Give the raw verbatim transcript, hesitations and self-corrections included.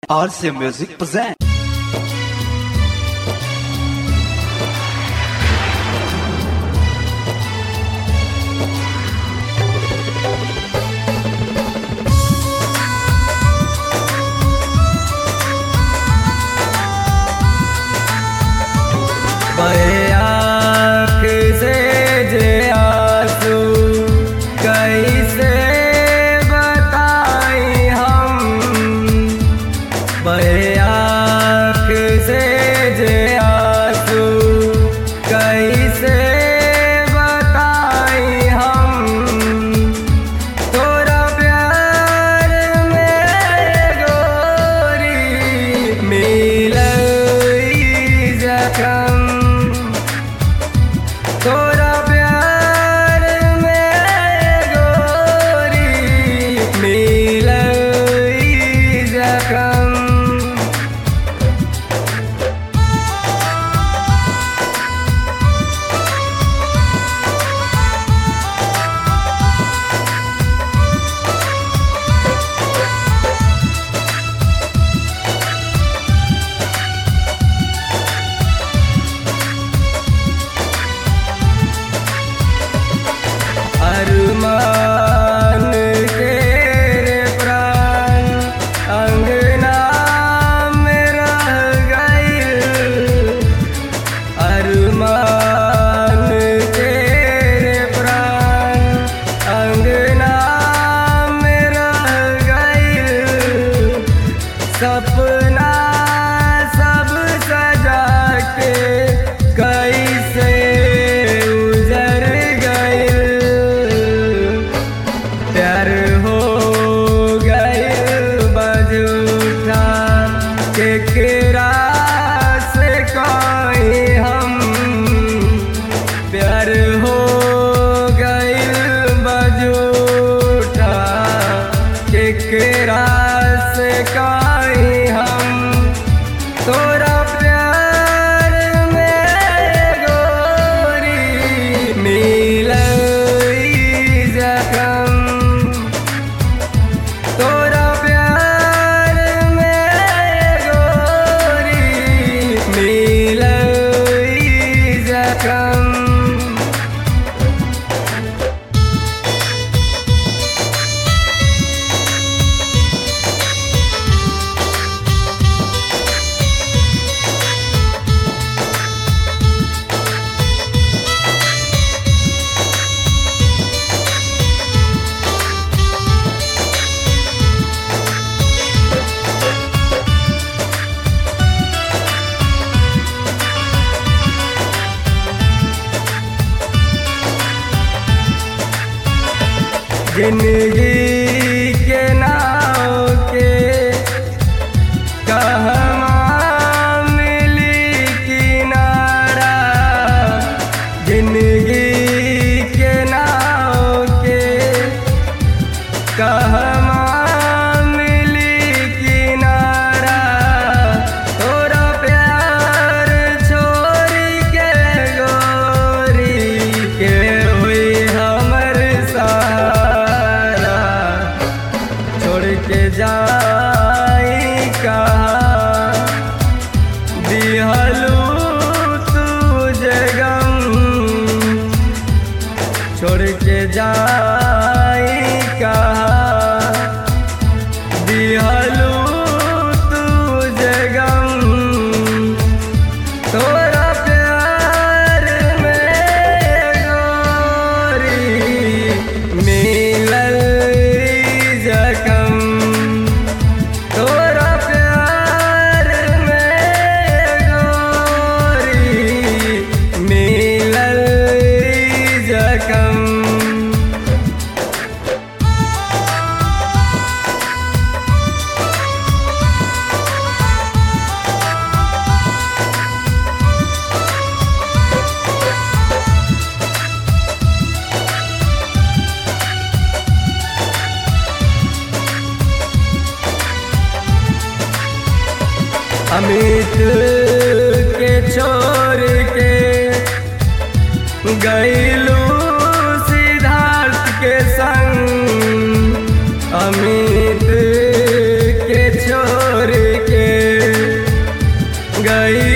R C M Music present. आँख से जे आंसू कैसे बताई हम, बहे आँख से जे आंसू कैसे बताई हम, तोरा प्यार में गोरी मिलई जखम, तोरा प्यार में गोरी मिलई जखम। अरमान तेरे प्राण अंगना में रह गइल, अरमान तेरे प्राण अंगना में रह गइल, सपना सब सजा के कैसे उजर गइल, प्यार हो गइल बजूठा केकरा से कहीं हम, प्यार हो गइल बजूठा केकरा से कहीं हम, तोरा प्यार में गोरी मिलई जखम, तोरा प्यार में गोरी मिलई जखम। जिंदगी के नाव के कहवा मिली किनारा, जिंदगी के नाव के कहवा मिली किनारा, तोरा प्यार छोड़ी के गोरी के हुई हमर सहारा, छोड़ के जाई कहाँ दिहलू तुझे गम, छोड़ के जाई कहाँ दिहलू तुझे गम, तोरा प्यार में गोरी मिलल जखम, तोरा प्यार में गोरी मिलल जखम। अमित के छोड़ के गइलू सिद्धार्थ के संग, अमित के छोड़ गई